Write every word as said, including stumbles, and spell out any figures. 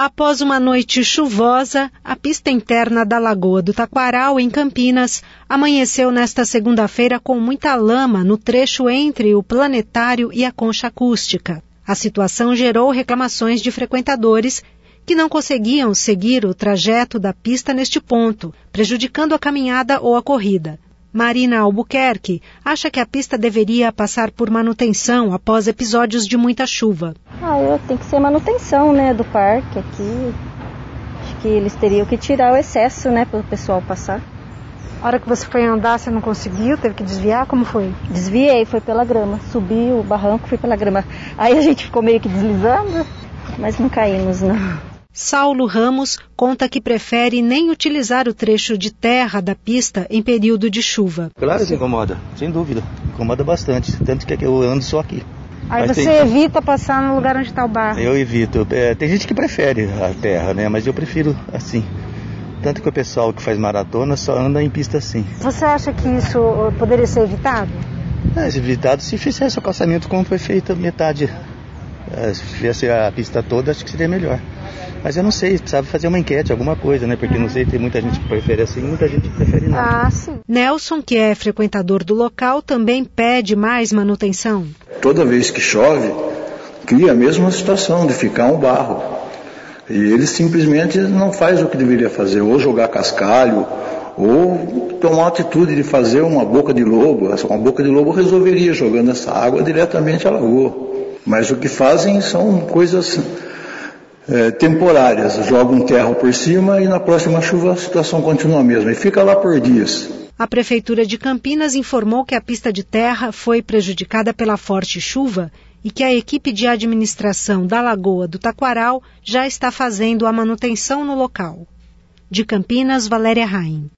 Após uma noite chuvosa, a pista interna da Lagoa do Taquaral, em Campinas, amanheceu nesta segunda-feira com muita lama no trecho entre o Planetário e a Concha Acústica. A situação gerou reclamações de frequentadores que não conseguiam seguir o trajeto da pista neste ponto, prejudicando a caminhada ou a corrida. Marina Albuquerque acha que a pista deveria passar por manutenção após episódios de muita chuva. Ah, eu, tem que ser manutenção, né, do parque aqui. Acho que eles teriam que tirar o excesso, né, para o pessoal passar. A hora que você foi andar, você não conseguiu? Teve que desviar? Como foi? Desviei, foi pela grama. Subi o barranco, fui pela grama. Aí a gente ficou meio que deslizando, mas não caímos, não. Saulo Ramos conta que prefere nem utilizar o trecho de terra da pista em período de chuva. Claro que incomoda, sem dúvida. Incomoda bastante, tanto que eu ando só aqui. Aí mas você tem... evita passar no lugar onde está o barro? Eu evito. É, tem gente que prefere a terra, né? Mas eu prefiro assim. Tanto que o pessoal que faz maratona só anda em pista assim. Você acha que isso poderia ser evitado? É, evitado se fizesse o calçamento como foi feito metade. É, se fizesse a pista toda, acho que seria melhor. Mas eu não sei, precisava fazer uma enquete, alguma coisa, né? Porque não sei, tem muita gente que prefere assim, muita gente que prefere não. Ah, sim. Nelson, que é frequentador do local, também pede mais manutenção. Toda vez que chove, cria a mesma situação de ficar um barro. E ele simplesmente não faz o que deveria fazer, ou jogar cascalho, ou tomar a atitude de fazer uma boca de lobo. Uma boca de lobo resolveria jogando essa água diretamente à lagoa. Mas o que fazem são coisas... É, temporárias, jogam terra por cima e na próxima chuva a situação continua a mesma e fica lá por dias. A Prefeitura de Campinas informou que a pista de terra foi prejudicada pela forte chuva e que a equipe de administração da Lagoa do Taquaral já está fazendo a manutenção no local. De Campinas, Valéria Raim.